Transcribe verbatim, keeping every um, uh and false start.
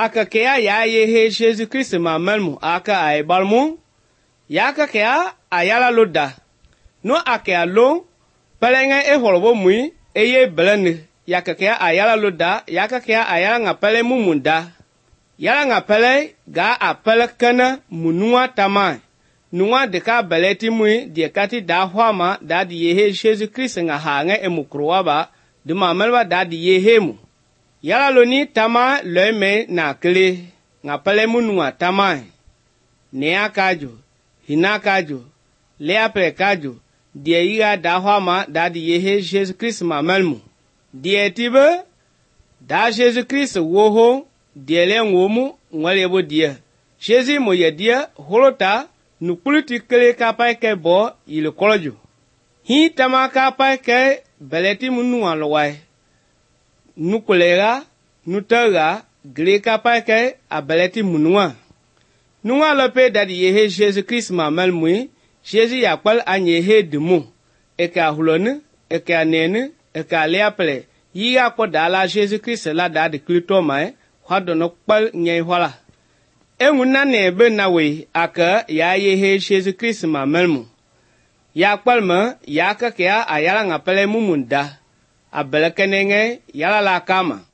aka kea ya yehe Jésus Christ ma melmu aka ay balmu yaka kea ayala loda no aka lo pelenga e holbo mui eye blene yaka kea ayala loda yaka kea ayala nga pele mumunda yala nga pele ga apele kana munua tamai nuwa de ka beleti mui de kati da hwama da di yehe Jésus Christ nga hanga e mukruwa de mamelwa da di yehe mu yala loni tama leme na kle nga pele munua tamai ne akajo hinakajo le apre kajo de yiga da hwama da di yehe Jésus Christ mamelmu de tibe da Jésus Christ woho de le ngomu ngwalebo dia Jésus mo ye dia holota nukuluti kele kapai ke bo ile kolojo hi tama kapai ke beleti munua lowai nukulega nutaga gre kapai ke abeleti munua nunga lope dadi yehe Jésus Christ ma melmui Jésus yakpal anye he demu eka hulone eka nene eka leaple yiga ko dala Jésus Christ la dadi klito mai hwadono kpal nye hwala enguna nebe nawe aka ya yehe Jésus Christ ma melmu yakpal ma yaka kya ayala ngapele mumunda abelekenenge yala la kama